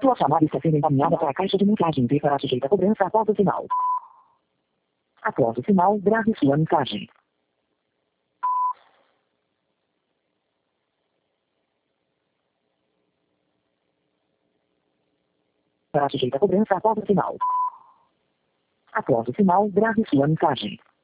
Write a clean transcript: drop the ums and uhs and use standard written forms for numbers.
Sua chamada está sendo encaminhada para a caixa de mensagens e será sujeita a cobrança após o sinal. Após o sinal, grave sua mensagem. Será sujeita a cobrança após o sinal. Após o sinal, grave sua mensagem.